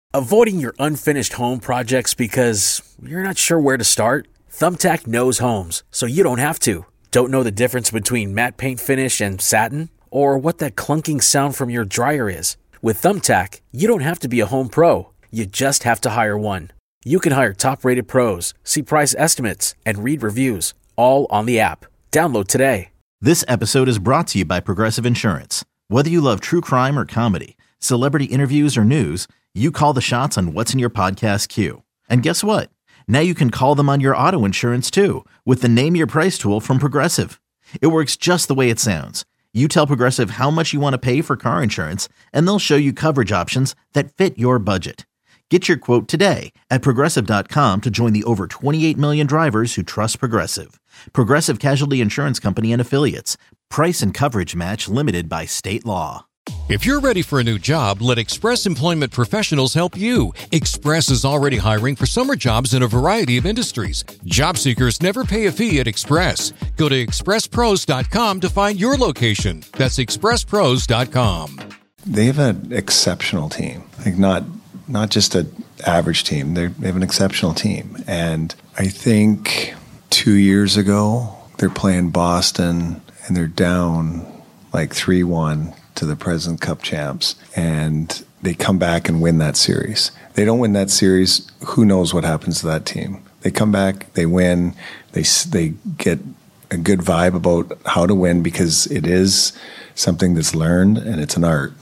Avoiding your unfinished home projects because you're not sure where to start? Thumbtack knows homes, so you don't have to. Don't know the difference between matte paint finish and satin? Or what that clunking sound from your dryer is? With Thumbtack, you don't have to be a home pro. You just have to hire one. You can hire top-rated pros, see price estimates, and read reviews, all on the app. Download today. This episode is brought to you by Progressive Insurance. Whether you love true crime or comedy, celebrity interviews or news, you call the shots on what's in your podcast queue. And guess what? Now you can call them on your auto insurance too with the Name Your Price tool from Progressive. It works just the way it sounds. You tell Progressive how much you want to pay for car insurance, and they'll show you coverage options that fit your budget. Get your quote today at Progressive.com to join the over 28 million drivers who trust Progressive. Progressive Casualty Insurance Company and Affiliates. Price and coverage match limited by state law. If you're ready for a new job, let Express Employment Professionals help you. Express is already hiring for summer jobs in a variety of industries. Job seekers never pay a fee at Express. Go to expresspros.com to find your location. That's expresspros.com. They have an exceptional team, like not just an average team. They have an exceptional team. And I think 2 years ago, they're playing Boston and they're down like 3-1 to the President Cup champs. And they come back and win that series. They don't win that series, who knows what happens to that team. They come back, they win, they get a good vibe about how to win because it is something that's learned and it's an art.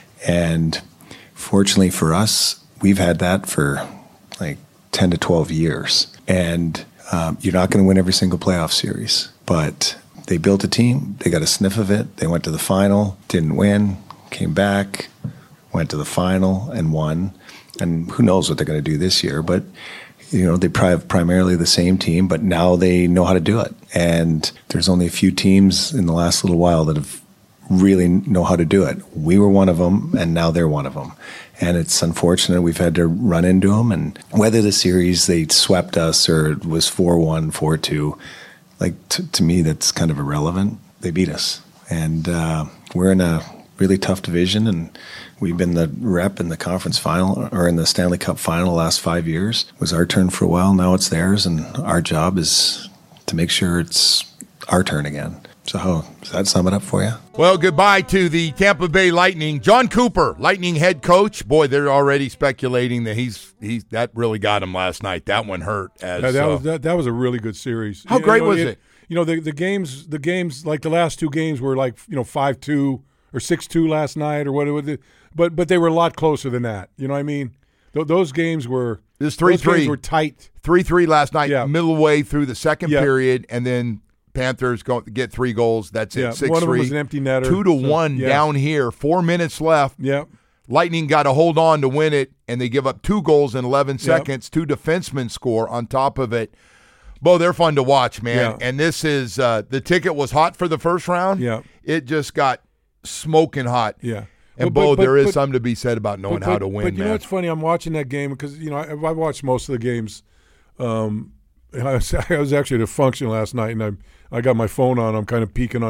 And fortunately for us, we've had that for like 10 to 12 years. And you're not going to win every single playoff series, but they built a team. They got a sniff of it. They went to the final, didn't win, came back, went to the final and won. And who knows what they're going to do this year. But, you know, they probably have primarily the same team, but now they know how to do it. And there's only a few teams in the last little while that have really know how to do it. We were one of them, and now they're one of them. And it's unfortunate we've had to run into them. And whether the series they swept us or it was 4-1, 4-2, like to me, that's kind of irrelevant. They beat us. And we're in a really tough division, and we've been the rep in the conference final or in the Stanley Cup final the last 5 years. It was our turn for a while. Now it's theirs, and our job is to make sure it's our turn again. So how does that sum it up for you? Well, goodbye to the Tampa Bay Lightning. John Cooper, Lightning head coach. Boy, they're already speculating that he's that really got him last night. That one hurt. That was a really good series. How great was it? You know, the games like the last two games were like 5-2 or 6-2 last night or whatever. But they were a lot closer than that. You know what I mean? Those games were. This 3-3. Those games were tight. 3-3 last night. Yeah. Middle way through the second period, and then Panthers get 3 goals. That's it. 6-3. One of them was an empty netter. 2-1 down here. 4 minutes left. Yep. Lightning got to hold on to win it, and they give up 2 goals in 11 seconds. 2 defensemen score on top of it. Bo, they're fun to watch, man. Yeah. And this is the ticket was hot for the first round. Yeah. It just got smoking hot. Yeah. And there is something to be said about knowing how to win. But you know what's funny? I'm watching that game because I watched most of the games. And I was actually at a function last night, and I got my phone on. I'm kind of peeking.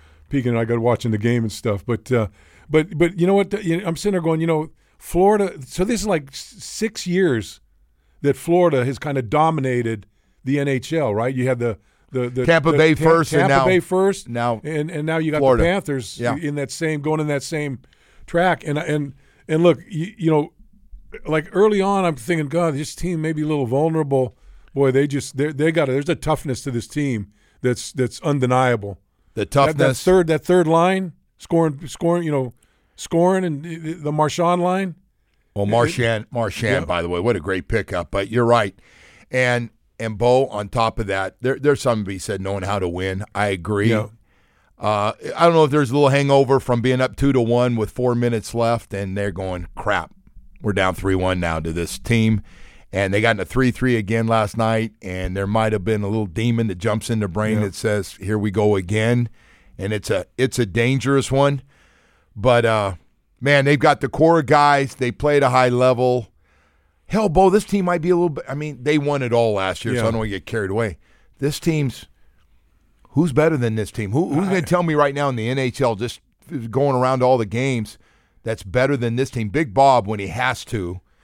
I got watching the game and stuff. But you know what? I'm sitting there going, Florida. So this is like 6 years that Florida has kind of dominated the NHL, right? You had the Tampa Bay first, Tampa and now Bay first, now and now you got Florida. the Panthers in that same track. And look, like early on, I'm thinking, God, this team may be a little vulnerable. Boy, there's a toughness to this team that's undeniable. The toughness. That third line scoring, and the Marchand line. Well, Marchand, by the way, what a great pickup. But you're right, and Bo, on top of that, there's something to be said knowing how to win. I agree. Yeah. I don't know if there's a little hangover from being up 2-1 with 4 minutes left, and they're going, crap, we're down 3-1 now to this team. And they got in a 3-3 again last night, and there might have been a little demon that jumps in the brain that says, here we go again. And it's a dangerous one. But, man, they've got the core guys. They play at a high level. Hell, Bo, this team might be a little bit – I mean, they won it all last year, so I don't want to get carried away. This team's – who's better than this team? Who's going to tell me right now in the NHL, just going around all the games, that's better than this team? Big Bob, when he has to,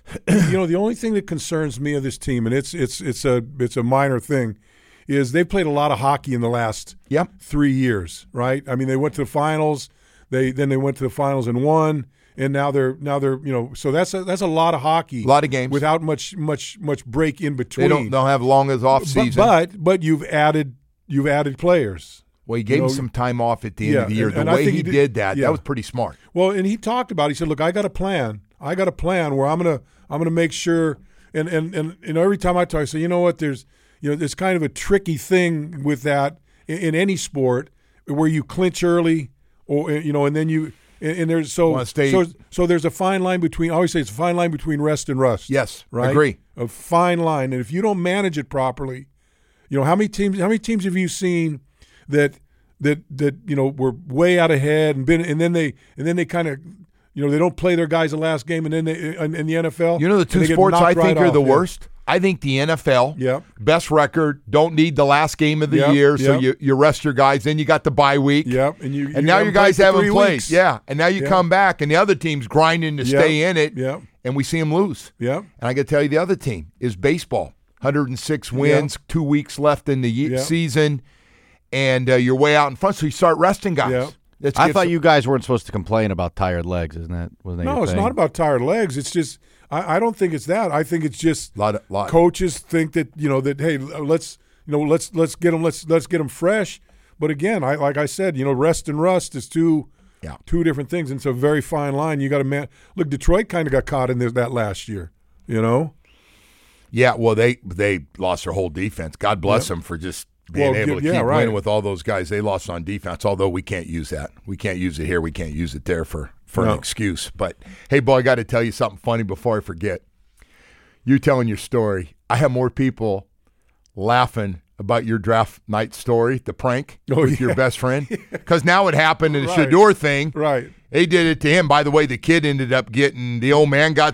the only thing that concerns me of this team, and it's a minor thing, is they've played a lot of hockey in the last 3 years, right? I mean, they went to the finals. Then they went to the finals and won, and now they're so that's a lot of hockey, a lot of games without much break in between. They don't have long as off season, but you've added players. Well, he gave him some time off at the end of the year. The way he did that was pretty smart. Well, and he talked about it. He said, "Look, I got a plan. Where I'm gonna make sure." And every time I talk, I say, you know what? There's kind of a tricky thing with that in any sport where you clinch early, or and then you. And there's so there's a fine line between. I always say it's a fine line between rest and rust. Yes, right. Agree. A fine line, and if you don't manage it properly, how many teams have you seen that were way out ahead and then they kind of they don't play their guys the last game, and then they in the NFL. The two sports I think are the worst. I think the NFL, best record, don't need the last game of the year, so you rest your guys. Then you got the bye week. And now your guys haven't played. Weeks. And now you come back, and the other team's grinding to stay in it, and we see them lose. And I got to tell you, the other team is baseball. 106 wins, 2 weeks left in the season, and you're way out in front, so you start resting guys. I thought you guys weren't supposed to complain about tired legs, isn't that? No, it's not about tired legs. It's just I don't think it's that. I think it's just lot. Coaches think that that hey, let's get them fresh. But again, like I said, rest and rust is two different things, and it's a very fine line. You got to look. Detroit kind of got caught in that last year. Yeah, well, they lost their whole defense. God bless them for just being able to keep winning with all those guys. They lost on defense, although we can't use that. We can't use it here. We can't use it there for an excuse. But, hey, boy, I got to tell you something funny before I forget. You telling your story, I have more people laughing about your draft night story, the prank with your best friend. Because now it happened in the Shador thing. Right. They did it to him. By the way, the kid ended up getting – the old man got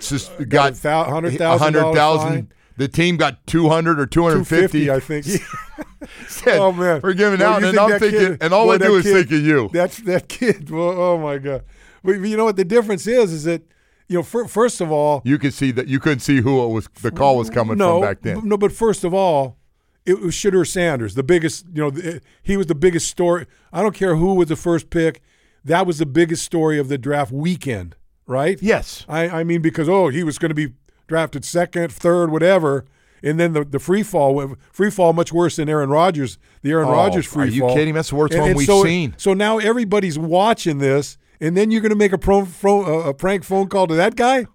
$100,000. The team got $200 or $250. I think. Said, oh man, we're giving out, and I'm thinking, and all I do is think of you. That's that kid. Well, oh my God! But you know what the difference is that first of all, you could see that you couldn't see who it was. The call was coming from back then. No, but first of all, it was Shedeur Sanders, the biggest. He was the biggest story. I don't care who was the first pick. That was the biggest story of the draft weekend, right? Yes. I mean, because he was going to be drafted second, third, whatever, and then the free fall much worse than Aaron Rodgers. The Aaron Rodgers free fall. Are you kidding? That's the worst one we've seen. So now everybody's watching this, and then you're going to make a prank phone call to that guy.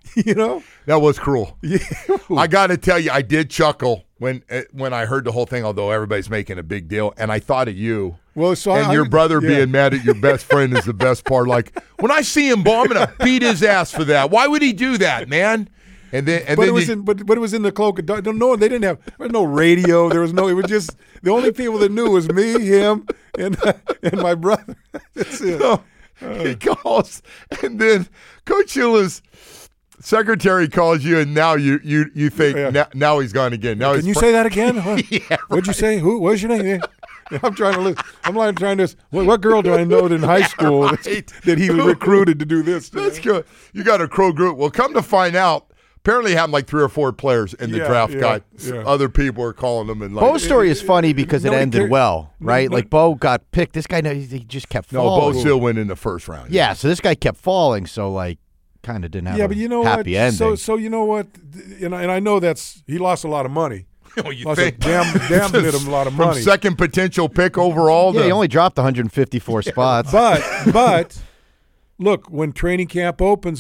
That was cruel. Yeah. I got to tell you, I did chuckle when I heard the whole thing. Although everybody's making a big deal, and I thought of you. Well, so and your brother being mad at your best friend is the best part. Like when I see him, I'm going to beat his ass for that. Why would he do that, man? But it was in the cloak. No, they didn't have. There was no radio. There was no. It was just the only people that knew was me, him, and my brother. That's it. So he calls, and then Coach Hilla's secretary calls you, and now you think now he's gone again. Now can you say that again? Yeah, right. What'd you say? What's your name? I'm trying to listen. I'm like trying to. What girl do I know in high school that he recruited to do this? That's good. You got a crow group. Well, come to find out. Apparently, it happened like 3 or 4 players in the draft got other people are calling them. And Bo's story is funny because it ended well, right? Like Bo got picked. This guy, he just kept falling. No, Bo still went in the first round. Yeah, so this guy kept falling, so kind of didn't have a happy ending. So you know what? And I know he lost a lot of money. You think? Damn did him a lot of money. From second potential pick overall. Yeah, he only dropped 154 spots. But look, when training camp opens,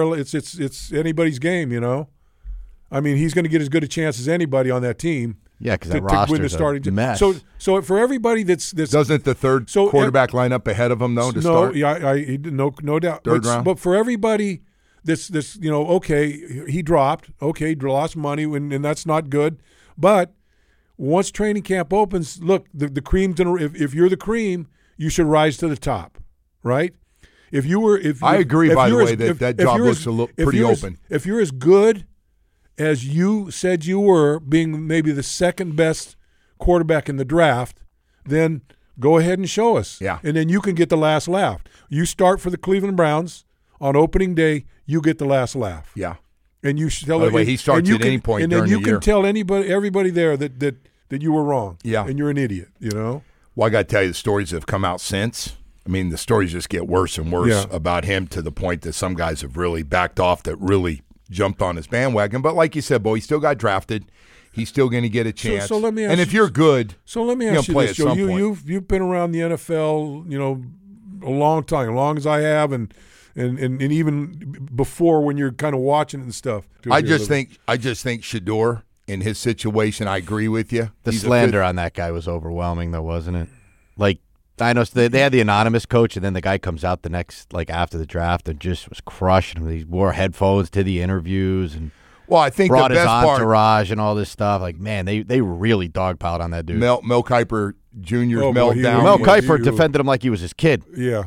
it's anybody's game, I mean, he's going to get as good a chance as anybody on that team. Yeah, because that roster's a mess. So for everybody that's doesn't the third quarterback line up ahead of him though to start? No doubt. Third round. But for everybody that's okay, he dropped. Okay, lost money, and that's not good. But once training camp opens, look, the cream's gonna. If you're the cream, you should rise to the top, right? I agree. By the way, that job looks pretty open. If you're as good as you said you were, being maybe the second best quarterback in the draft, then go ahead and show us. Yeah. And then you can get the last laugh. You start for the Cleveland Browns on opening day, you get the last laugh. Yeah. And you should tell. By the way, he starts at any point during the year. And then you can tell everybody there that you were wrong. Yeah. And you're an idiot. You know. Well, I got to tell you, the stories that have come out since. I mean, the stories just get worse and worse about him to the point that some guys have really backed off, that really jumped on his bandwagon. But like you said, Bo, he still got drafted. He's still going to get a chance. So let me ask and if you're good, so let me ask you play this, at Joe. some point. You've been around the NFL, a long time, as long as I have, and even before when you're kind of watching it and stuff. I just think Shedeur in his situation. I agree with you. The slander on that guy was overwhelming, though, wasn't it? Like, I know they had the anonymous coach, and then the guy comes out the next, after the draft, and just was crushing him. He wore headphones to the interviews and I think brought the best his entourage and all this stuff. Like, man, they really dogpiled on that dude. Mel Kiper Jr.'s meltdown. Mel Kiper defended him like he was his kid. Yeah.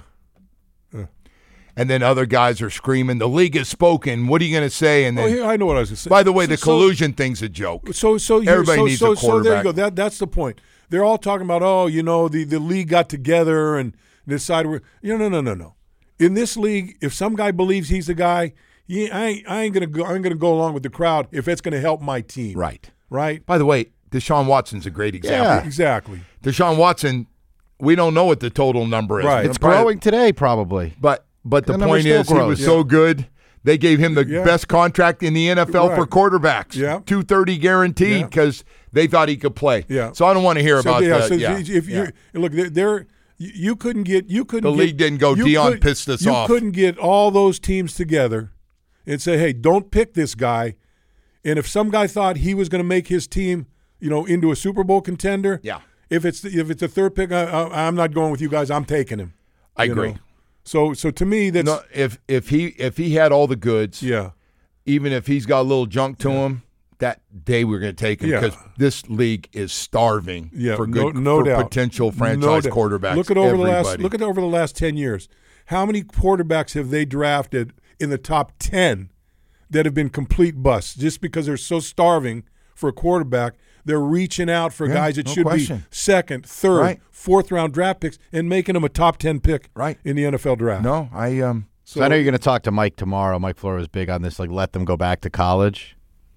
And then other guys are screaming, "The league has spoken. What are you going to say?" And then, I know what I was going to say. By the way, the collusion thing's a joke. So everybody needs a quarterback. So there you go. That's the point. They're all talking about, the league got together and decided no. In this league, if some guy believes he's the guy, I ain't gonna go. I'm gonna go along with the crowd if it's gonna help my team. Right. By the way, Deshaun Watson's a great example. Yeah, exactly. Deshaun Watson, we don't know what the total number is. Right. It's growing today, probably. But the point is, he was so good. They gave him the best contract in the NFL for quarterbacks. Yeah. $230 guaranteed because they thought he could play. Yeah. So I don't want to hear about that. So if look, you couldn't get. The league didn't go. Deion pissed us off. You couldn't get all those teams together and say, "Hey, don't pick this guy." And if some guy thought he was going to make his team, into a Super Bowl contender, if it's a third pick, I'm not going with you guys. I'm taking him. I agree. So to me, that's if he had all the goods, even if he's got a little junk to him, that day we're going to take him because this league is starving for good, no doubt. Potential franchise quarterbacks. Look at over the last 10 years. How many quarterbacks have they drafted in the top 10 that have been complete busts just because they're so starving for a quarterback? They're reaching out for guys that should be second, third, fourth round draft picks and making them a top 10 pick in the NFL draft. No, So I know you're going to talk to Mike tomorrow. Mike Florio was big on this, let them go back to college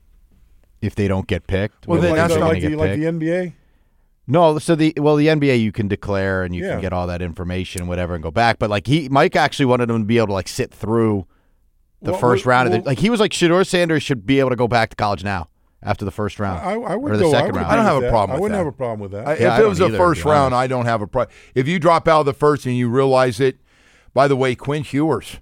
if they don't get picked. Well, that's like the NBA? No, so the NBA you can declare and you can get all that information and whatever and go back. But Mike actually wanted him to be able to sit through the first round of it. He was like Shedeur Sanders should be able to go back to college now. After the first round, I would or the second round. I don't have a problem with that. I wouldn't have a problem with that. If it was the first round, I don't have a problem. If you drop out of the first and you realize it, by the way, Quinn Ewers,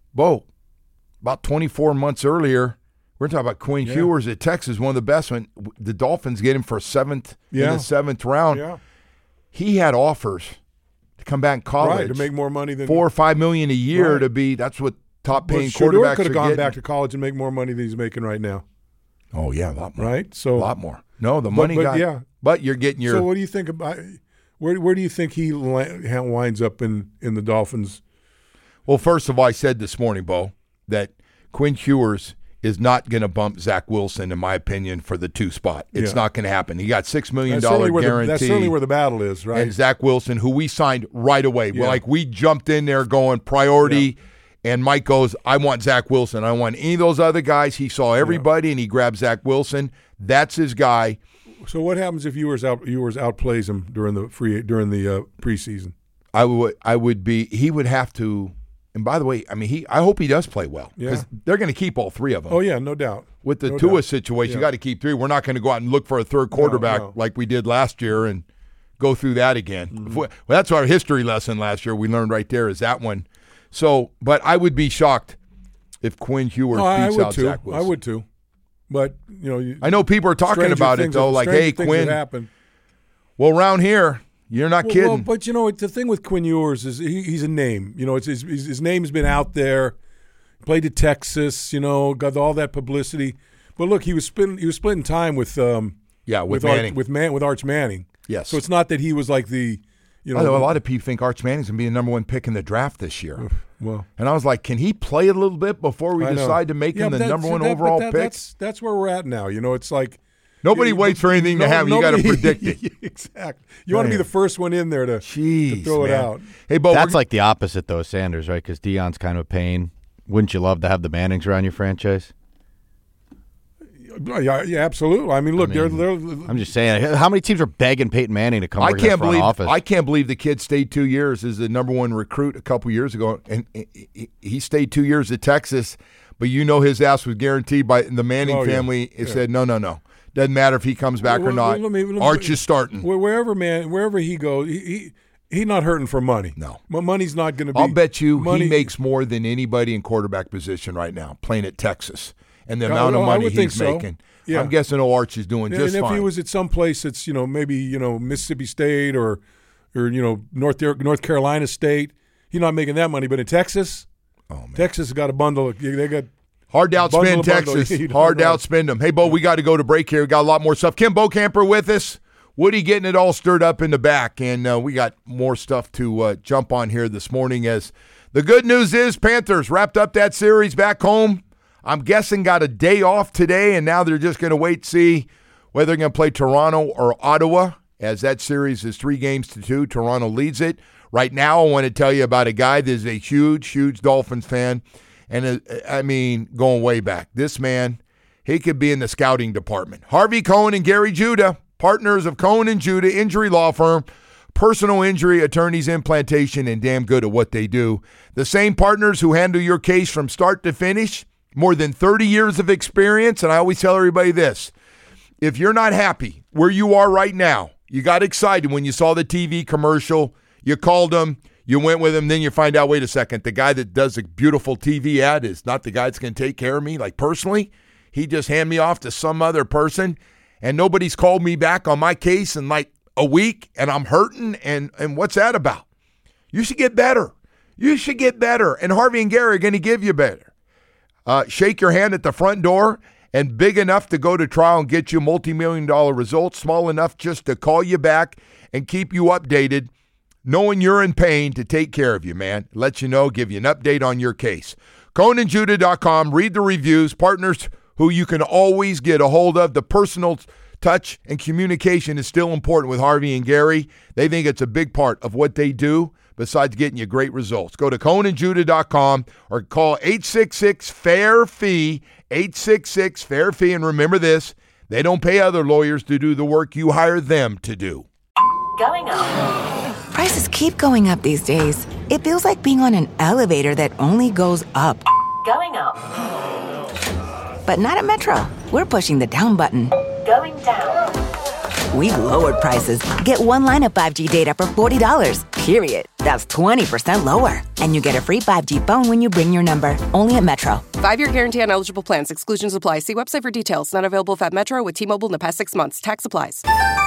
about 24 months earlier, we're talking about Quinn Ewers at Texas, one of the best. When the Dolphins get him for in the seventh round, he had offers to come back in college to make more money than $4 or $5 million a year to be. That's what top paying quarterbacks could have gone getting. back to college and make more money than he's making right now. Oh, yeah, a lot more. Right? So, a lot more. No, the money but you're getting your. So what do you think about where do you think he winds up in the Dolphins? Well, first of all, I said this morning, Bo, that Quinn Ewers is not going to bump Zach Wilson, in my opinion, for the 2 spot. It's not going to happen. He got $6 million guarantee. That's certainly where the battle is, right? And Zach Wilson, who we signed right away. Yeah. We jumped in there going priority. Yeah. And Mike goes, I want Zach Wilson. I don't want any of those other guys. He saw everybody, and he grabbed Zach Wilson. That's his guy. So what happens if Ewers outplays him during the preseason? I would be. He would have to. And by the way, I hope he does play well because they're going to keep all 3 of them. Oh yeah, no doubt. With the Tua situation, you got to keep 3. We're not going to go out and look for a third quarterback like we did last year and go through that again. Mm-hmm. Well, that's our history lesson last year. We learned right there is that one. So, but I would be shocked if Quinn Ewers beats out Zach Wilson. I would too. But, I know people are talking about it, though, like, hey, Quinn. Well, around here, you're not kidding. Well, but, the thing with Quinn Ewers is he's a name. It's his name's been out there. Played at Texas, got all that publicity. But, look, he was splitting time with Manning. With Arch Manning. Yes. So it's not that he was like the – although a lot of people think Arch Manning's going to be the number 1 pick in the draft this year. Well, and I was like, can he play a little bit before we decide to make him the number 1 overall pick? That's where we're at now. It's like nobody waits for anything to happen. You got to predict it. Exactly. You want to be the first one in there to throw it out. Hey, Bo, that's like the opposite though, Sanders, right? Because Deion's kind of a pain. Wouldn't you love to have the Mannings around your franchise? Yeah, absolutely. I mean, look, they're I'm just saying, how many teams are begging Peyton Manning to come work in the front office? I can't believe the kid stayed 2 years as the number one recruit a couple years ago, and he stayed 2 years at Texas. But his ass was guaranteed by the Manning family. It said no. Doesn't matter if he comes back or not. Arch is starting. Wherever he goes, he's not hurting for money. No. Money's not going to be. I'll bet you he makes more than anybody in quarterback position right now playing at Texas. And the amount of money he's making. Yeah. I'm guessing Arch is doing just fine. And if he was at some place that's, maybe, Mississippi State or North Carolina State, he's not making that money. But in Texas, Texas has got a bundle. They got hard to outspend Texas. Hard to outspend them. Hey, Bo, we got to go to break here. We got a lot more stuff. Kim Bokamper with us. Woody getting it all stirred up in the back. And we got more stuff to jump on here this morning. As the good news is Panthers wrapped up that series back home. I'm guessing got a day off today, and now they're just going to wait to see whether they're going to play Toronto or Ottawa, as that series is 3-2. Toronto leads it. Right now, I want to tell you about a guy that is a huge, huge Dolphins fan, and going way back. This man, he could be in the scouting department. Harvey Cohen and Gary Judah, partners of Cohen and Judah Injury Law Firm, personal injury attorneys, implantation, and damn good at what they do. The same partners who handle your case from start to finish. More than 30 years of experience, and I always tell everybody this. If you're not happy where you are right now, you got excited when you saw the TV commercial, you called them, you went with them, then you find out, wait a second, the guy that does a beautiful TV ad is not the guy that's going to take care of me, like personally. He just handed me off to some other person, and nobody's called me back on my case in like a week, and I'm hurting, and what's that about? You should get better. You should get better, and Harvey and Gary are going to give you better. Shake your hand at the front door, and big enough to go to trial and get you multi-million-dollar results, small enough just to call you back and keep you updated, knowing you're in pain, to take care of you, man. Let you know, give you an update on your case. CohenandJudah.com, read the reviews, partners who you can always get a hold of. The personal touch and communication is still important with Harvey and Gary. They think it's a big part of what they do. Besides getting you great results. Go to CohenandJudah.com or call 866-FAIR-FEE, 866-FAIR-FEE. And remember this, they don't pay other lawyers to do the work. You hire them to do. Going up. Prices keep going up these days. It feels like being on an elevator that only goes up. Going up. But not at Metro. We're pushing the down button. Going down. We've lowered prices. Get one line of 5G data for $40, period. That's 20% lower. And you get a free 5G phone when you bring your number. Only at Metro. 5-year guarantee on eligible plans. Exclusions apply. See website for details. Not available at Metro with T-Mobile in the past 6 months. Tax applies.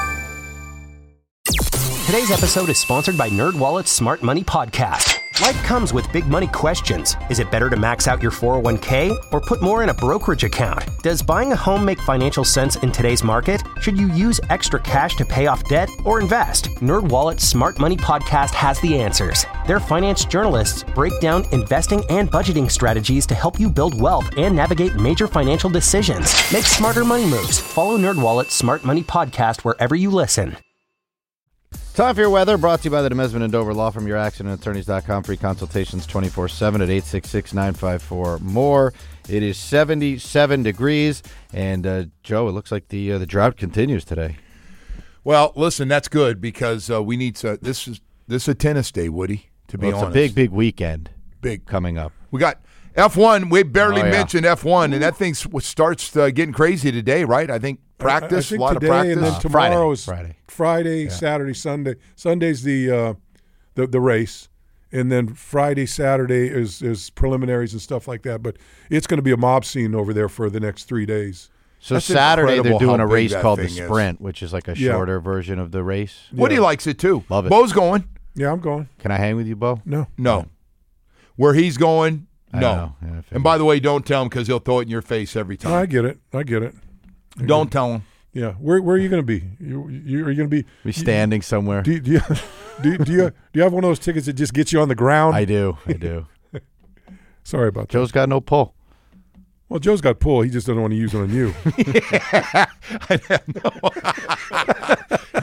Today's episode is sponsored by NerdWallet's Smart Money Podcast. Life comes with big money questions. Is it better to max out your 401k or put more in a brokerage account? Does buying a home make financial sense in today's market? Should you use extra cash to pay off debt or invest? NerdWallet's Smart Money Podcast has the answers. Their finance journalists break down investing and budgeting strategies to help you build wealth and navigate major financial decisions. Make smarter money moves. Follow NerdWallet's Smart Money Podcast wherever you listen. Time for your weather, brought to you by the Demesman and Dover Law Firm, YourAccidentAttorneys.com. Free consultations 24/7 at 866-954-MORE. It is 77 degrees, and Joe, it looks like the drought continues today. Well, listen, that's good because we need to. This is a tennis day, Woody. To be honest, it's a big weekend. Big coming up. We got F1. We barely mentioned F1, and that thing starts getting crazy today, right? I think practice, I think a lot today, of practice. And then tomorrow is Friday, yeah. Saturday, Sunday. Sunday's the race, and then Friday, Saturday is preliminaries and stuff like that. But it's going to be a mob scene over there for the next 3 days. So That's Saturday they're doing a race called the thing Sprint, which is like a shorter version of the race. Woody likes it too. Love it. Bo's going. Yeah, I'm going. Can I hang with you, Bo? No. Where he's going, no. Yeah, and by the way, don't tell him because he'll throw it in your face every time. No, I get it. Don't tell him. Yeah, where are you going to be? Are you going to be? We standing somewhere. Do you have one of those tickets that just gets you on the ground? I do. Sorry about that. Joe's got no pull. Well, Joe's got pull. He just doesn't want to use it on you.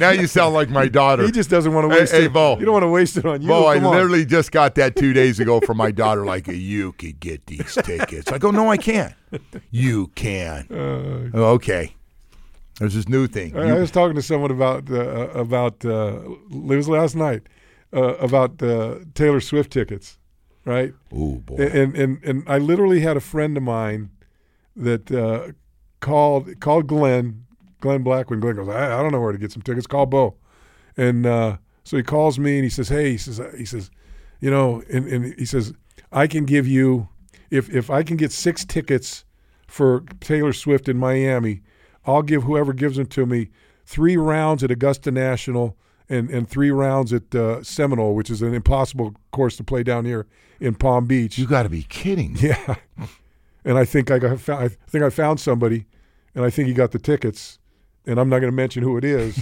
Now you sound like my daughter. He just doesn't want to waste it. Bo. You don't want to waste it on you. Bo, I Come on. literally just got that 2 days ago from my daughter. Like, you could get these tickets. I go, no, I can't. You can. Okay. There's this new thing. I was talking to someone about it was last night about Taylor Swift tickets, right? Oh boy! And I literally had a friend of mine that called Glenn Blackwood. Glenn goes, I don't know where to get some tickets. Call Bo, and so he calls me and he says, hey, he says, you know, and he says, I can give you if I can get 6 tickets for Taylor Swift in Miami. I'll give whoever gives them to me 3 rounds at Augusta National and 3 rounds at Seminole, which is an impossible course to play down here in Palm Beach. You got to be kidding! Yeah, and I think I found somebody, and I think he got the tickets, and I'm not going to mention who it is.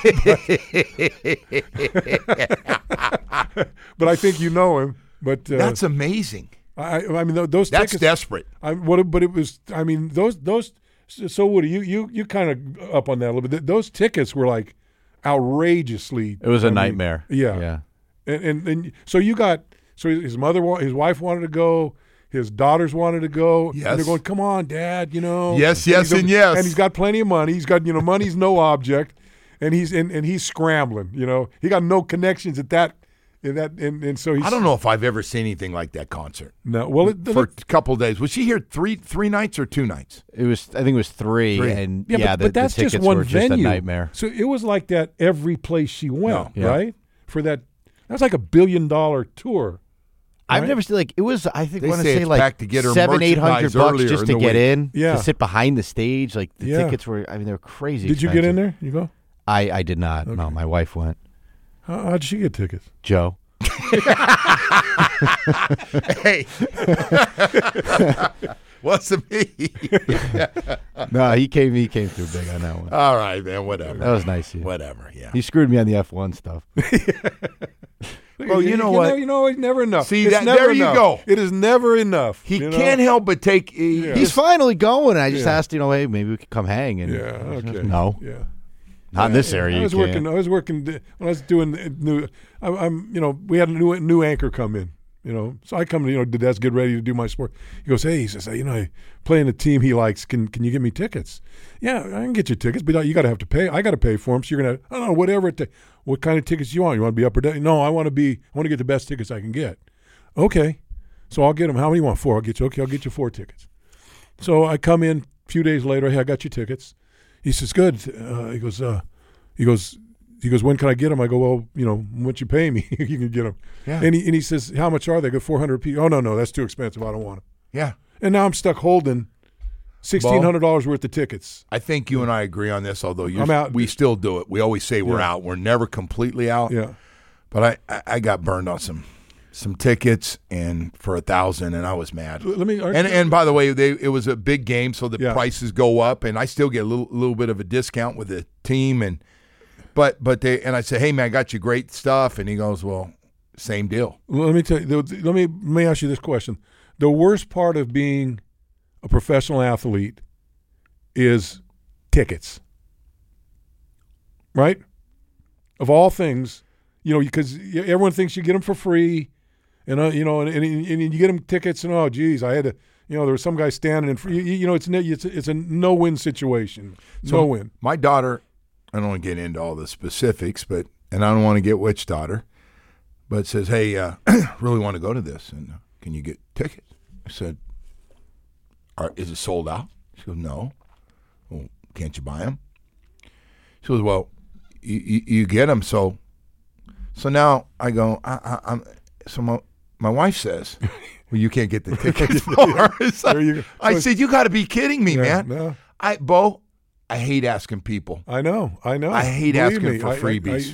But I think you know him. But that's amazing. I mean those that's tickets. Desperate. But it was. I mean those. So Woody, you kind of up on that a little bit. Those tickets were like outrageously. It was a nightmare. Yeah. And so his wife wanted to go, his daughters wanted to go. Yes. And they're going, come on, Dad, you know. Yes, yes. And he's got plenty of money. He's got, money's no object, and he's scrambling. He got no connections at that. And so I don't know if I've ever seen anything like that concert. No, well, for a couple of days. Was she here three nights or 2 nights? I think it was 3. And but that's the tickets just one were venue. just a nightmare. So it was like that every place she went, Yeah. right? For that was like $1 billion tour. I've right? never seen it was I think They want to say say it's like back to get her $700-800 earlier just in to the get week. in, Yeah. to sit behind the stage. Like the Yeah. tickets were, they were crazy. Did you get in there? You go? I did not. Okay. No, my wife went. How'd she get tickets? Joe. Hey, wasn't me. No, he came through big on that one. All right, man. Whatever. That was nice. Yeah. Whatever. Yeah. He screwed me on the F1 stuff. Well, you know what? It's never enough. See, it's never there you enough. go. It is never enough. He can't help but take. He's finally going. I just asked, hey, maybe we could come hang. And okay. No. Yeah. Not in this area. I was working when I was doing new. We had a new anchor come in. So I come to Dad's get ready to do my sport. He goes, hey, he says, I play in a team he likes. Can you get me tickets? Yeah, I can get you tickets, but you got to have to pay. I got to pay for them. So you're gonna, I don't know, whatever. What kind of tickets you want? You want to be up or down? No, I want to get the best tickets I can get. Okay, so I'll get them. How many you want? 4. I'll get you 4 tickets. So I come in a few days later. Hey, I got your tickets. He says, good. He goes, when can I get them? I go, well, once you pay me, you can get them. Yeah. And he says, how much are they? I go, 400 people. Oh, no, that's too expensive. I don't want them. Yeah. And now I'm stuck holding $1,600 worth of tickets. I think you and I agree on this, although I'm out. We still do it. We always say we're out. We're never completely out. Yeah. But I got burned on some tickets and for $1,000, and I was mad. And by the way, it was a big game, so the prices go up, and I still get a little bit of a discount with the team, but I say, hey man, I got you great stuff, and he goes, well, same deal. Well, let me tell you. Let me ask you this question: the worst part of being a professional athlete is tickets, right? Of all things, because everyone thinks you get them for free. And and you get them tickets, and oh, geez, I had to. There was some guy standing in front. It's a no-win situation. No win. My daughter, I don't want to get into all the specifics, and I don't want to get which daughter, but says, hey, really want to go to this, and can you get tickets? I said, is it sold out? She goes, no. Well, can't you buy them? She goes, well, you get them. So now I go, my wife says, well, you can't get the tickets for her. I said, you got to be kidding me, man. No. Bo, I hate asking people. I know. I hate asking for freebies.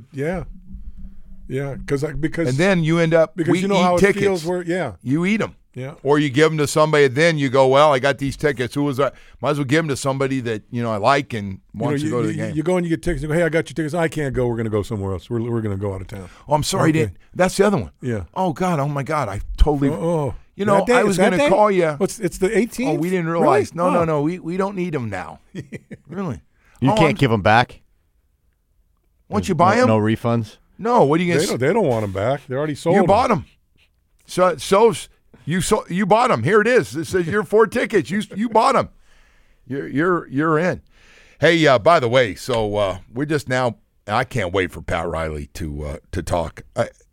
Because and then you end up because we you know eat how it tickets. feels. You eat them. Yeah. Or you give them to somebody, and then you go, well, I got these tickets. Who was I? Might as well give them to somebody that I like and wants to go to the game. You go and you get tickets. You go, hey, I got your tickets. I can't go. We're going to go somewhere else. We're going to go out of town. Oh, I'm sorry. Okay. That's the other one. Yeah. Oh God. Oh my God. I totally. I was going to call you. It's the 18th. Oh, we didn't realize. Really? No. We don't need them now. Really. You can't give them back. Once you buy them, no refunds. No, what are you going to? They don't want them back. They already sold. You bought them. So you bought them. Here it is. It says your 4 tickets. You bought them. You're in. Hey, by the way, so we're just now. I can't wait for Pat Riley to talk.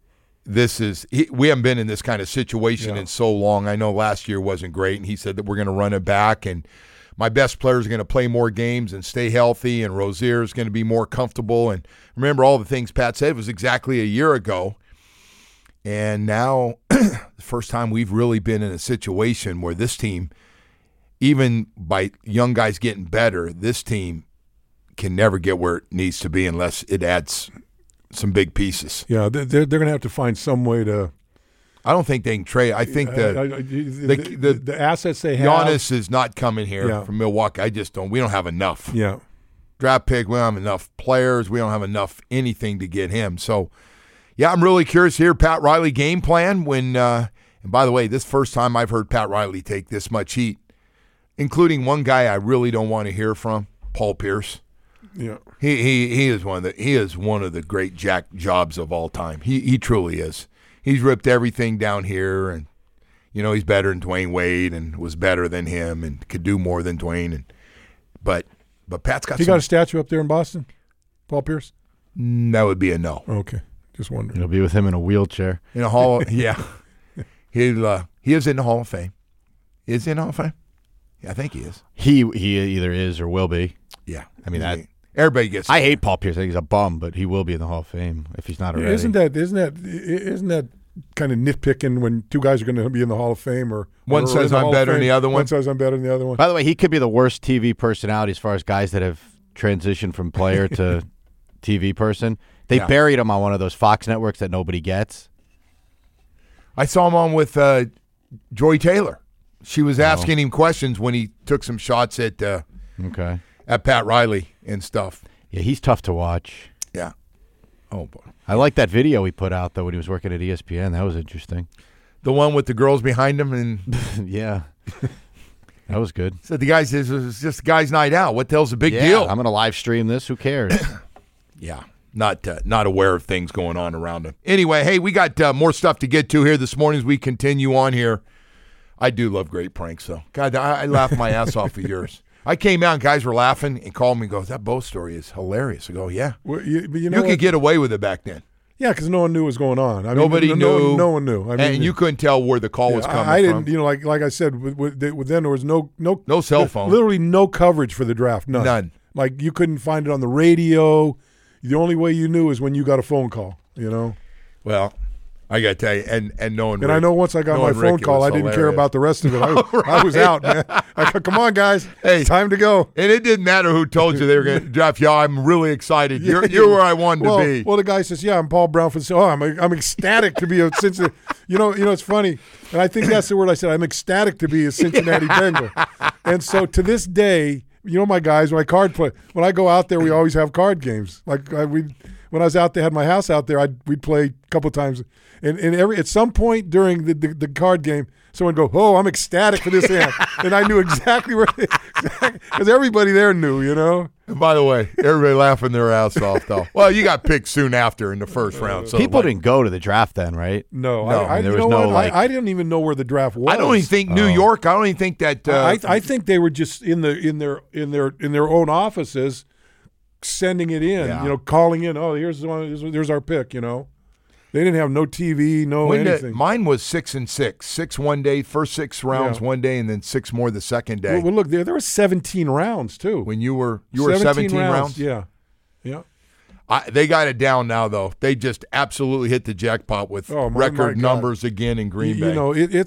We haven't been in this kind of situation in so long. I know last year wasn't great, and he said that we're going to run it back, and my best players are going to play more games and stay healthy, and Rozier is going to be more comfortable. And remember all the things Pat said was exactly a year ago. And now, the first time we've really been in a situation where this team, even by young guys getting better, this team can never get where it needs to be unless it adds some big pieces. Yeah, they're going to have to find some way to. I don't think they can trade. I think the assets they have. Giannis is not coming here from Milwaukee. I just don't. We don't have enough. Yeah. Draft pick. We don't have enough players. We don't have enough anything to get him. So, yeah, I'm really curious to hear Pat Riley game plan when. And by the way, this first time I've heard Pat Riley take this much heat, including one guy I really don't want to hear from, Paul Pierce. Yeah, he is one of the great jack jobs of all time. He truly is. He's ripped everything down here, and he's better than Dwayne Wade, and was better than him, and could do more than Dwayne. But Pat's got. He got a statue up there in Boston, Paul Pierce. That would be a no. Okay, just wondering. It'll be with him in a wheelchair in a hall. Yeah, he is in the Hall of Fame. Is he in the Hall of Fame? Yeah, I think he is. He either is or will be. Yeah, I mean that. Everybody gets. I hate Paul Pierce. I think he's a bum, but he will be in the Hall of Fame if he's not already. Isn't that kind of nitpicking when two guys are going to be in the Hall of Fame or one says I'm better than the other one? One says I'm better than the other one. By the way, he could be the worst TV personality as far as guys that have transitioned from player to TV person. They buried him on one of those Fox networks that nobody gets. I saw him on with Joy Taylor. She was asking him questions when he took some shots at Pat Riley and stuff. Yeah, he's tough to watch. Yeah. Oh, boy. I like that video he put out, though, when he was working at ESPN. That was interesting. The one with the girls behind him? And yeah. That was good. So the guys, it was just a guy's night out. What the hell's the big deal? I'm going to live stream this. Who cares? Yeah. Not aware of things going on around him. Anyway, hey, we got more stuff to get to here this morning as we continue on here. I do love great pranks, though. God, I laugh my ass off of yours. I came out and guys were laughing and called me and goes, that Bo story is hilarious. I go, yeah. Well, you could get away with it back then. Yeah, because no one knew what was going on. Nobody knew. No one knew. And you couldn't tell where the call was coming from. I didn't, like I said, with then there was no cell phone. Literally no coverage for the draft. None. Like you couldn't find it on the radio. The only way you knew is when you got a phone call, Well, I got to tell you, and knowing Rick, I know once I got my phone call, I didn't care about the rest of it. I was out, man. Come on, guys. Hey, it's time to go. And it didn't matter who told you they were going to draft you. I'm really excited. You're where I wanted to be. Well, the guy says, yeah, I'm Paul Brown. I'm ecstatic to be a Cincinnati. It's funny. And I think that's the word I said. I'm ecstatic to be a Cincinnati Bengal. And so to this day, my guys, when I go out there, we always have card games. Like when I was out there, had my house out there, we'd play a couple times. And at some point during the card game, someone would go, I'm ecstatic for this hand. And I knew exactly where, because everybody there knew, And by the way, everybody laughing their ass off, though. Well, you got picked soon after in the first round. So people didn't go to the draft then, right? No. I didn't even know where the draft was. I don't even think New York. I don't even think that. I think they were just in their own offices, sending it in. Calling in. Oh, here's our pick. They didn't have no TV, anything. Mine was 6 and 6. 6 one day, first 6 rounds one day, and then 6 more the second day. Well, look, there were 17 rounds too. When you were 17 rounds? Yeah. They got it down now, though. They just absolutely hit the jackpot with record numbers again in Green Bay.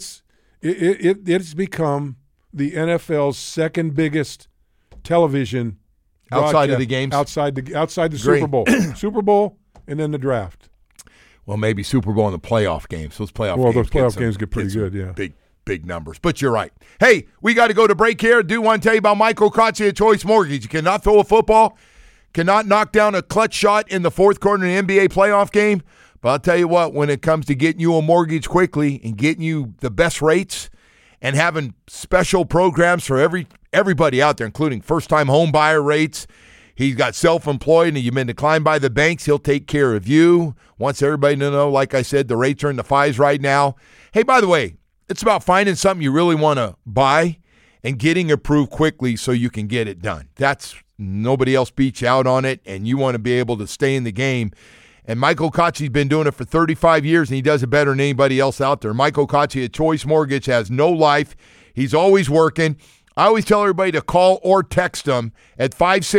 It's become the NFL's second biggest television outside of the games, outside the Super Bowl, Super Bowl, and then the draft. Well, maybe Super Bowl and the playoff games. Those playoff games get pretty good, yeah. Big numbers. But you're right. Hey, we got to go to break here. I do want to tell you about Michael Kotze at Choice Mortgage. You cannot throw a football, cannot knock down a clutch shot in the fourth quarter in an NBA playoff game. But I'll tell you what, when it comes to getting you a mortgage quickly and getting you the best rates and having special programs for everybody out there, including first-time home buyer rates, He's got self-employed, and you've been declined by the banks. He'll take care of you. Wants everybody to know, like I said, the rates are in the 5s right now. Hey, by the way, it's about finding something you really want to buy and getting approved quickly so you can get it done. That's nobody else beats you out on it, and you want to be able to stay in the game. And Michael Kotze's been doing it for 35 years, and he does it better than anybody else out there. Michael Kotze at Choice Mortgage has no life. He's always working. I always tell everybody to call or text him at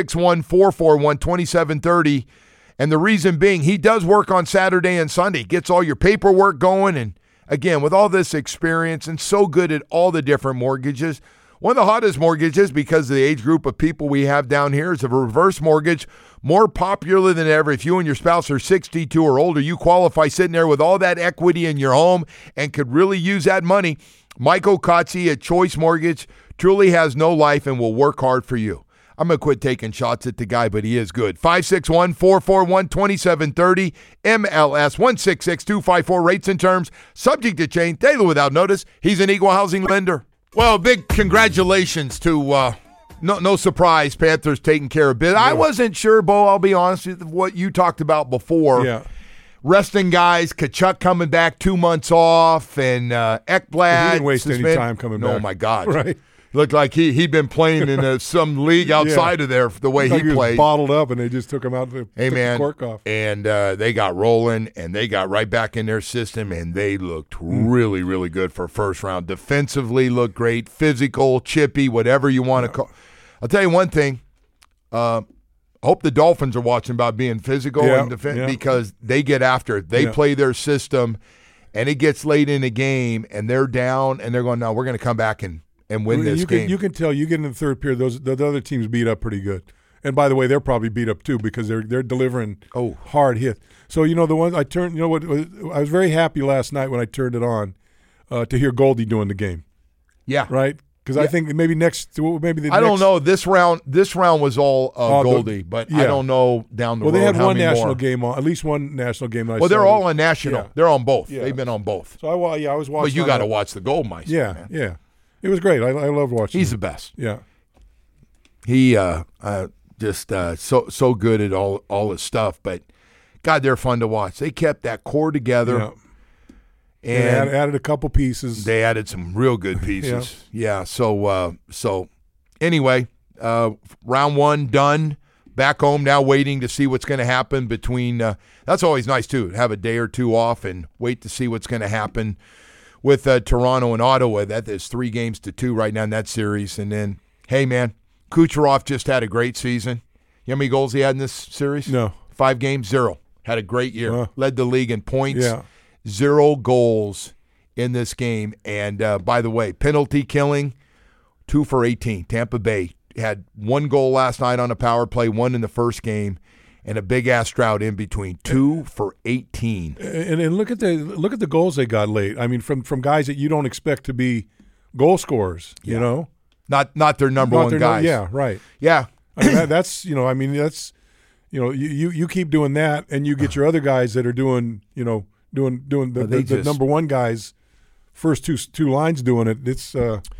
561-441-2730. And the reason being, he does work on Saturday and Sunday, gets all your paperwork going. And again, with all this experience and so good at all the different mortgages, one of the hottest mortgages because of the age group of people we have down here is a reverse mortgage, more popular than ever. If you and your spouse are 62 or older, you qualify sitting there with all that equity in your home and could really use that money. Michael Kotze at Choice Mortgage truly has no life and will work hard for you. I'm going to quit taking shots at the guy, but he is good. 561-441-2730, MLS 166254, rates and terms, subject to change, daily without notice. He's an equal housing lender. Well, big congratulations to, no surprise, Panthers taking care of business. Yeah. I wasn't sure, Bo, I'll be honest with what you talked about before. Yeah. Resting guys, Tkachuk coming back 2 months off, and Ekblad. He didn't waste any time coming back. Oh, my God. Right. Looked like he'd been playing in some league outside of there the way he played. Was bottled up, and they just took him out. Took the cork off. And they got rolling, and they got right back in their system, and they looked really, really good for first round. Defensively looked great, physical, chippy, whatever you want to call. I'll tell you one thing. I hope the Dolphins are watching about being physical and defense because they get after it. They play their system, and it gets late in the game, and they're down, and they're going, no, we're going to come back and win this game. You can tell you get in the third period, the other teams beat up pretty good. And by the way, they're probably beat up too because they're delivering hard hits. So the ones I turned, I was very happy last night when I turned it on to hear Goldie doing the game. Yeah, right. Because I think maybe I don't know. This round was all Goldie, but I don't know down the road. Well, they had one national game on, at least one national game. Well, they're all on national. Yeah. They're on both. Yeah. They've been on both. So I was watching. But you got to watch the Goldmeister. Yeah, man. Yeah. It was great. I loved watching. He's the best. Yeah. He just so good at all his stuff. But God, they're fun to watch. They kept that core together. Yeah. And added a couple pieces. They added some real good pieces. Yeah. So anyway, round one done. Back home now, waiting to see what's going to happen between. That's always nice too. Have a day or two off and wait to see what's going to happen with Toronto and Ottawa. That is 3-2 right now in that series. And then, hey man, Kucherov just had a great season. You know how many goals he had in this series? No. 5 games, 0. Had a great year. Led the league in points. Yeah. 0 goals in this game. And by the way, penalty killing, 2 for 18. Tampa Bay had 1 goal last night on a power play, 1 in the first game, and a big-ass drought in between. 2 for 18. And look at the goals they got late. I mean, from guys that you don't expect to be goal scorers, you know? Not their number one guys. Yeah, right. Yeah. I mean, that's you keep doing that, and you get your other guys that are doing the number one guys, first two lines doing it. It's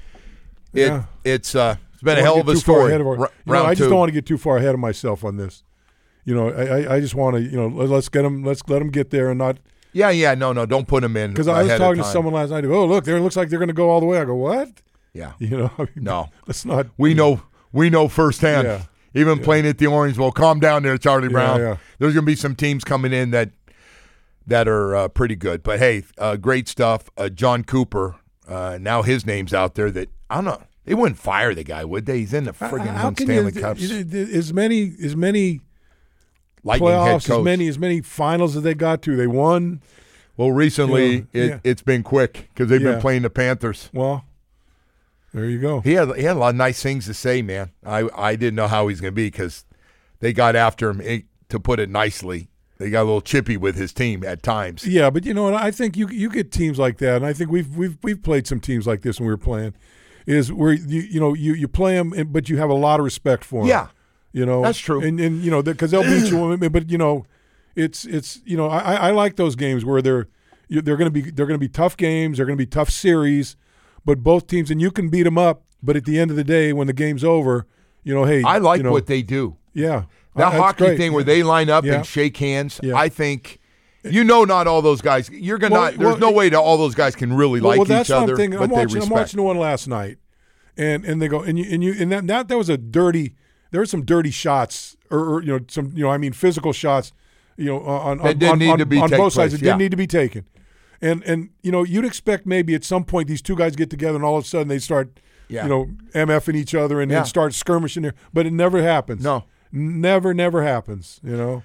been a hell of a story. I just don't want to get too far ahead of myself on this. I just want to let's let them get there and not. Yeah. No, don't put them in. Because I was talking to someone last night. Oh, look, it looks like they're going to go all the way. I go, what? Yeah. No, let's not. We know firsthand. Yeah. Even playing at the Orange Bowl. Calm down there, Charlie Brown. Yeah. There's going to be some teams coming in that are pretty good. But, hey, great stuff. John Cooper, now his name's out there that, I don't know, they wouldn't fire the guy, would they? He's in the friggin' Stanley Cups. As many Lightning playoffs, head coach. as many finals as they got to, they won. Well, recently it's been quick because they've been playing the Panthers. Well, there you go. He had a lot of nice things to say, man. I didn't know how he's going to be because they got after him, to put it nicely. They got a little chippy with his team at times. Yeah, but and I think you get teams like that, and I think we've played some teams like this when we were playing. Is where you play them, but you have a lot of respect for them. Yeah, that's true. And because they'll beat you, but it's I like those games where they're going to be tough games. They're going to be tough series, but both teams, and you can beat them up. But at the end of the day, when the game's over, hey, I like what they do. Yeah. That hockey great. thing where they line up and shake hands, I think, not all those guys. There's no way that all those guys can really like each other, but they respect. I'm watching the one last night, and they go, and that was a dirty. There were some dirty shots, or physical shots, on both sides. It didn't need to be taken. And you'd expect maybe at some point these two guys get together and all of a sudden they start, MFing each other and then start skirmishing there. But it never happens. No. Never happens,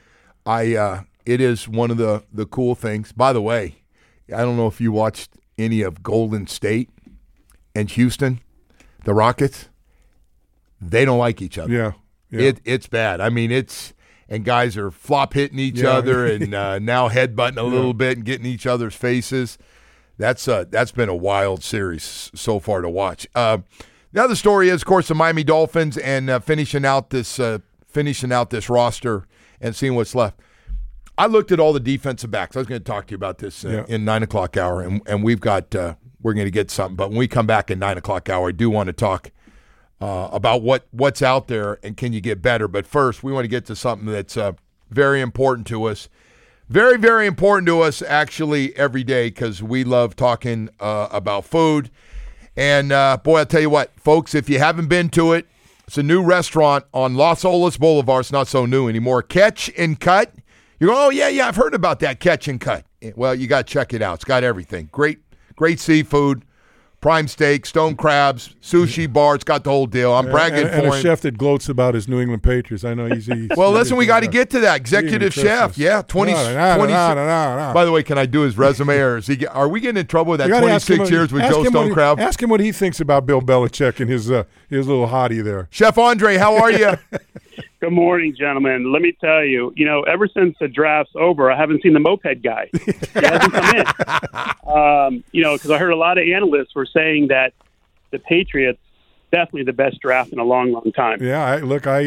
It is one of the cool things. By the way, I don't know if you watched any of Golden State and Houston, the Rockets. They don't like each other. Yeah. It's bad. I mean, and guys are flop hitting each other and now headbutting a little bit and getting each other's faces. That's been a wild series so far to watch. The other story is, of course, the Miami Dolphins and finishing out this roster and seeing what's left. I looked at all the defensive backs. I was going to talk to you about this in 9 o'clock hour, and we've got we're going to get something. But when we come back in 9 o'clock hour, I do want to talk about what's out there and can you get better. But first, we want to get to something that's very important to us. Very, very important to us, actually, every day, because we love talking about food. And, boy, I'll tell you what, folks, if you haven't been to it, it's a new restaurant on Los Olas Boulevard. It's not so new anymore. Catch and Cut. You're going, oh, yeah, I've heard about that, Catch and Cut. Well, you got to check it out. It's got everything. Great seafood. Prime steak, stone crabs, sushi bar. It's got the whole deal. I'm bragging for him. And a chef that gloats about his New England Patriots. I know he's well, listen, we got to get to that. Executive chef. Yeah, 20. By the way, can I do his resume, or are we getting in trouble with that 26 years with Joe Stone Crab? Ask him what he thinks about Bill Belichick and his little hottie there. Chef Andre, how are you? Good morning, gentlemen. Let me tell you, ever since the draft's over, I haven't seen the moped guy. He hasn't come in. Because I heard a lot of analysts were saying that the Patriots definitely the best draft in a long, long time. Yeah,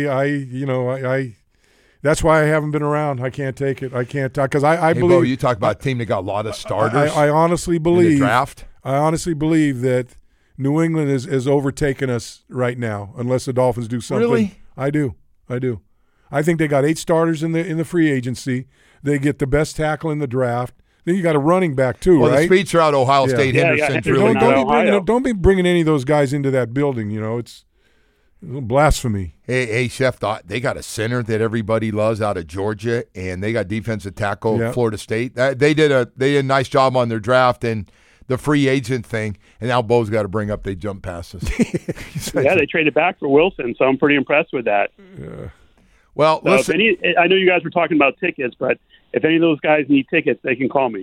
that's why I haven't been around. I can't take it. I can't talk because I believe. Bo, you talk about a team that got a lot of starters. I honestly believe in the draft. I honestly believe that New England is overtaking us right now, unless the Dolphins do something. Really? I do. I think they got 8 starters in the free agency. They get the best tackle in the draft. Then you got a running back too, right? Well, the speeds are out Ohio State. Henderson's really good. Don't be bringing any of those guys into that building. It's a little blasphemy. Hey, Chef, they got a center that everybody loves out of Georgia, and they got defensive tackle at Florida State. They did a nice job on their draft and the free agent thing, and now Bo's got to bring up they jump passes. They traded back for Wilson, so I'm pretty impressed with that. Yeah. Well, so listen. I know you guys were talking about tickets, but if any of those guys need tickets, they can call me.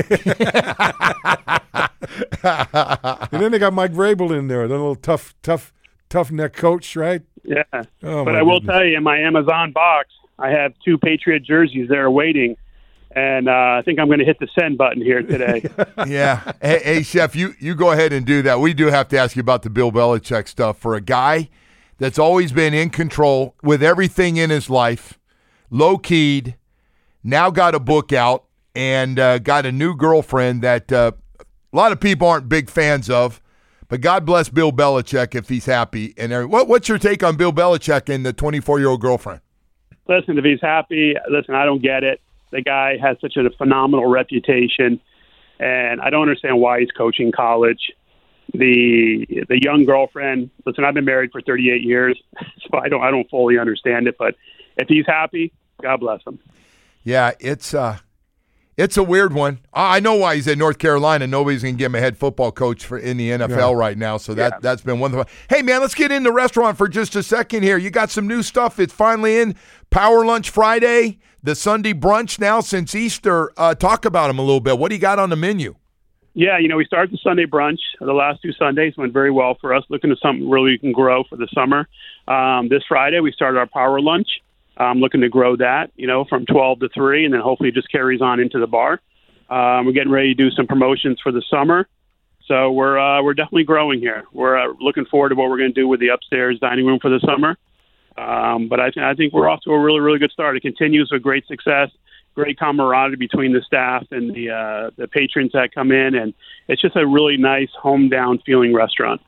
And then they got Mike Vrabel in there, the little tough neck coach, right? Yeah. But I will tell you, in my Amazon box, I have 2 Patriot jerseys there waiting. And I think I'm going to hit the send button here today. Yeah. Hey, Chef, you go ahead and do that. We do have to ask you about the Bill Belichick stuff. For a guy that's always been in control with everything in his life, low-keyed, now got a book out, and got a new girlfriend that a lot of people aren't big fans of. But God bless Bill Belichick if he's happy. And what's your take on Bill Belichick and the 24-year-old girlfriend? Listen, if he's happy, I don't get it. The guy has such a phenomenal reputation, and I don't understand why he's coaching college. The young girlfriend, listen, I've been married for 38 years, so I don't fully understand it. But if he's happy, God bless him. Yeah, it's a weird one. I know why he's at North Carolina. Nobody's going to give him a head football coach in the NFL right now, so that's been one thing. Hey, man, let's get in the restaurant for just a second here. You got some new stuff. It's finally in. Power Lunch Friday, the Sunday brunch now since Easter. Talk about them a little bit. What do you got on the menu? Yeah, we started the Sunday brunch. The last 2 Sundays went very well for us, looking at something really we can grow for the summer. This Friday, we started our Power Lunch. I'm looking to grow that, from 12 to 3, and then hopefully it just carries on into the bar. We're getting ready to do some promotions for the summer. So we're definitely growing here. We're looking forward to what we're going to do with the upstairs dining room for the summer. But I think we're off to a really, really good start. It continues with great success, great camaraderie between the staff and the patrons that come in, and it's just a really nice home-down feeling restaurant.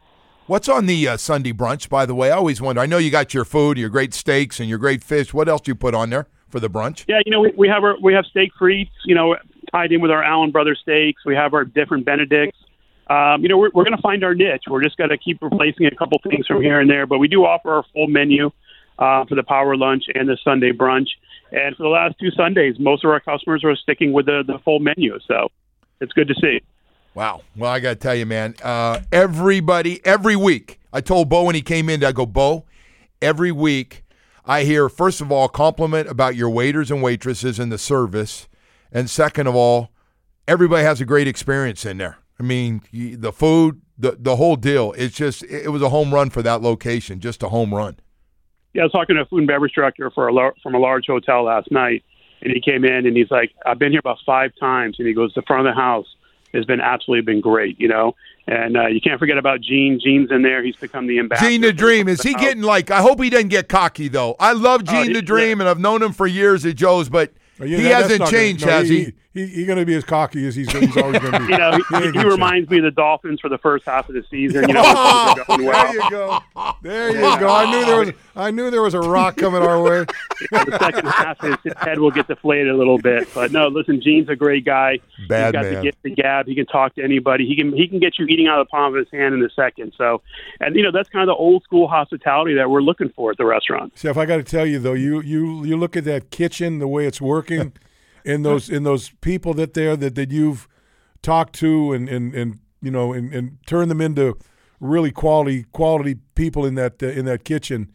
What's on the Sunday brunch, by the way? I always wonder. I know you got your food, your great steaks, and your great fish. What else do you put on there for the brunch? Yeah, we have steak frites, tied in with our Allen Brothers steaks. We have our different Benedicts. We're going to find our niche. We're just going to keep replacing a couple things from here and there, but we do offer our full menu for the power lunch and the Sunday brunch. And for the last 2 Sundays, most of our customers are sticking with the full menu. So it's good to see. Wow. Well, I got to tell you, man, everybody, every week, I told Bo when he came in, I go, Bo, every week I hear, first of all, a compliment about your waiters and waitresses and the service. And second of all, everybody has a great experience in there. I mean, the food, the whole deal, it was a home run for that location, just a home run. Yeah, I was talking to a food and beverage director from a large hotel last night, and he came in and he's like, I've been here about 5 times, and he goes, the front of the house has been absolutely great, and you can't forget about Gene. Gene's in there. He's become the ambassador. Gene the Dream. Is he getting I hope he doesn't get cocky, though. I love Gene the Dream, and I've known him for years at Joe's, but he hasn't changed, has he? He's going to be as cocky as he's always going to be. He reminds me of the Dolphins for the first half of the season. Going There well. you go. There you go. I knew there was a rock coming our way. The second half, his head will get deflated a little bit. But no, listen, Gene's a great guy. He's got the gift of gab. He can talk to anybody. He can get you eating out of the palm of his hand in a second. So, and that's kind of the old school hospitality that we're looking for at the restaurant. Chef, I got to tell you though, you look at that kitchen, the way it's working. In those people that you've talked to and turn them into really quality people in that kitchen,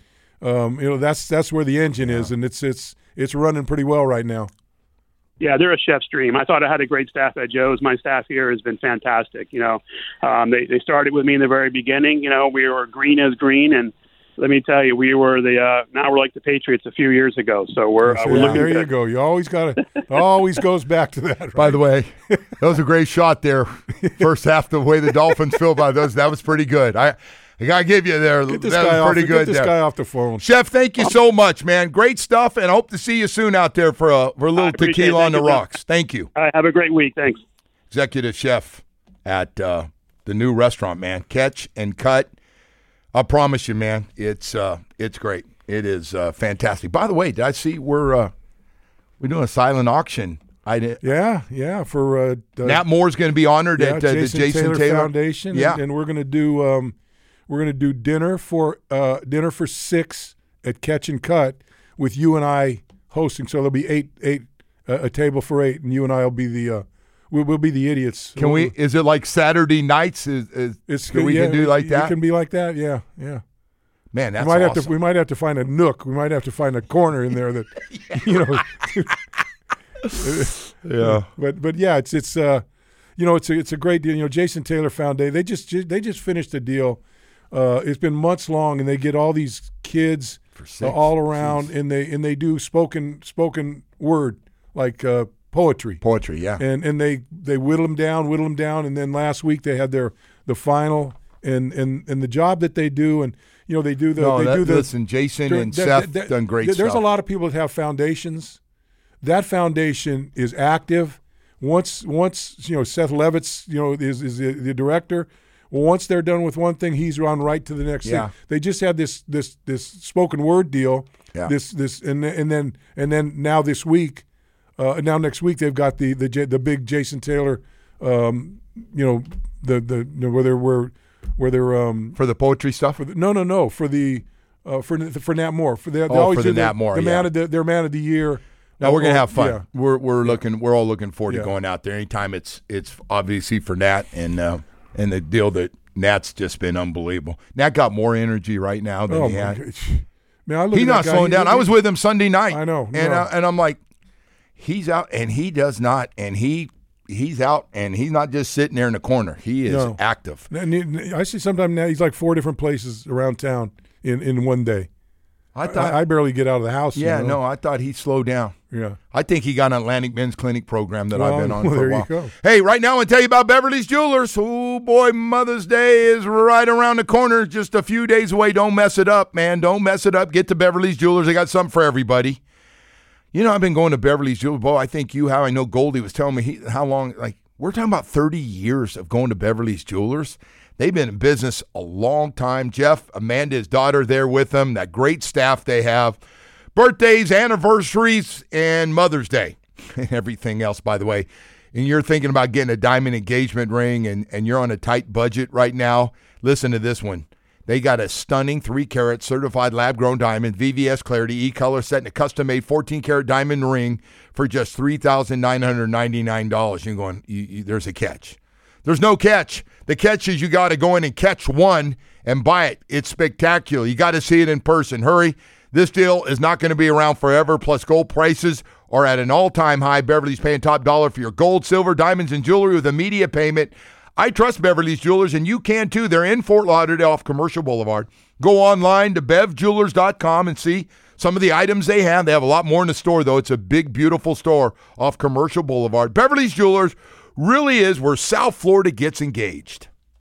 that's where the engine is, and it's running pretty well right now. Yeah, they're a chef's dream. I thought I had a great staff at Joe's. My staff here has been fantastic. They started with me in the very beginning. We were green as green, and let me tell you, we were now we're like the Patriots a few years ago. So we're looking. There you go. You always always goes back to that. Right? By the way, that was a great shot there. First half, the way the Dolphins feel about those, that was pretty good. I gotta give you there. Get this guy off the phone. Chef, thank you so much, man. Great stuff, and hope to see you soon out there for a little tequila on the rocks. Thank you. All right, have a great week. Thanks. Executive chef at the new restaurant, man. Catch and Cut. I promise you, man, it's great. It is fantastic. By the way, did I see we're doing a silent auction? Yeah. For Nat Moore's going to be honored at the Jason Taylor Foundation. Yeah, and we're going to do dinner for 6 at Catch and Cut with you and I hosting. So there'll be a table for 8, and you and I will be the. We'll be the idiots. Can we? Is it like Saturday nights? Can do like that? It can be like that. Yeah. Man, that's awesome. We might have to find a nook. We might have to find a corner in there that, Yeah. But yeah, it's a great deal. Jason Taylor Foundation. They just finished a deal. It's been months long, and they get all these kids all around, and they do spoken word like. Poetry, yeah, and they whittle them down, and then last week they had the final, and the job that they do, and they do the. Listen, Jason and Seth done great stuff. There's a lot of people that have foundations. That foundation is active. Once Seth Levitz is the director. Well, once they're done with one thing, he's on right to the next thing. They just had this spoken word deal. Yeah. This and then now this week. Now next week they've got the big Jason Taylor, where they're for the poetry stuff. For Nat Moore Nat Moore, their man of the year. Now we're gonna have fun. Yeah. We're all looking forward to going out there. Anytime it's obviously for Nat and the deal that Nat's just been unbelievable. Nat got more energy right now than he had. Man, he's not slowing down. I was with him Sunday night. I know, and I'm like. He's out, and he does not, and he's out, and he's not just sitting there in the corner. He is active. And I see sometimes now he's like 4 different places around town in one day. I barely get out of the house. Yeah, no, I thought he slowed down. Yeah. I think he got an Atlantic Men's Clinic program that I've been on for a while. There you go. Hey, right now I want to tell you about Beverly's Jewelers. Oh, boy, Mother's Day is right around the corner, just a few days away. Don't mess it up, man. Don't mess it up. Get to Beverly's Jewelers. They got something for everybody. I've been going to Beverly's Jewelers. Bo, I think I know Goldie was telling me how long, we're talking about 30 years of going to Beverly's Jewelers. They've been in business a long time. Jeff, Amanda, his daughter, there with them. That great staff they have. Birthdays, anniversaries, and Mother's Day. And everything else, by the way. And you're thinking about getting a diamond engagement ring and you're on a tight budget right now, listen to this one. They got a stunning 3-carat certified lab-grown diamond, VVS Clarity E-Color set in a custom-made 14-carat diamond ring for just $3,999. You're going, there's a catch. There's no catch. The catch is you got to go in and catch one and buy it. It's spectacular. You got to see it in person. Hurry. This deal is not going to be around forever, plus gold prices are at an all-time high. Beverly's paying top dollar for your gold, silver, diamonds, and jewelry with immediate payment. I trust Beverly's Jewelers, and you can too. They're in Fort Lauderdale off Commercial Boulevard. Go online to bevjewelers.com and see some of the items they have. They have a lot more in the store, though. It's a big, beautiful store off Commercial Boulevard. Beverly's Jewelers really is where South Florida gets engaged.